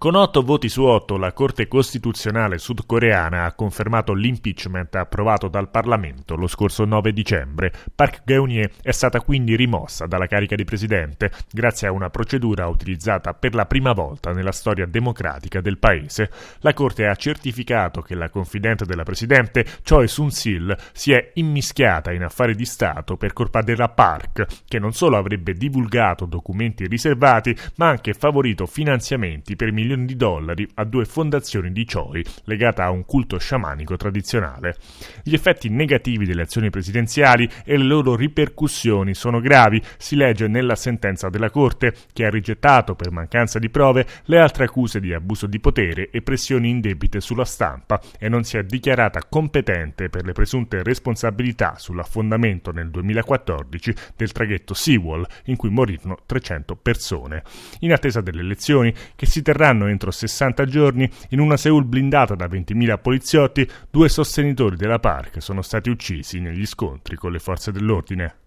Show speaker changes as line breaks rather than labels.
Con 8 voti su 8 la Corte Costituzionale sudcoreana ha confermato l'impeachment approvato dal Parlamento lo scorso 9 dicembre. Park Geun-hye è stata quindi rimossa dalla carica di presidente grazie a una procedura utilizzata per la prima volta nella storia democratica del paese. La Corte ha certificato che la confidente della presidente, Choi Soon-sil, si è immischiata in affari di Stato per colpa della Park, che non solo avrebbe divulgato documenti riservati, ma anche favorito finanziamenti per milioni di dollari a 2 fondazioni di Choi legate a un culto sciamanico tradizionale. Gli effetti negativi delle azioni presidenziali e le loro ripercussioni sono gravi, si legge nella sentenza della Corte, che ha rigettato per mancanza di prove le altre accuse di abuso di potere e pressioni indebite sulla stampa e non si è dichiarata competente per le presunte responsabilità sull'affondamento nel 2014 del traghetto Seawall, in cui morirono 300 persone. In attesa delle elezioni, che si terranno entro 60 giorni, in una Seul blindata da 20.000 poliziotti, 2 sostenitori della Park sono stati uccisi negli scontri con le forze dell'ordine.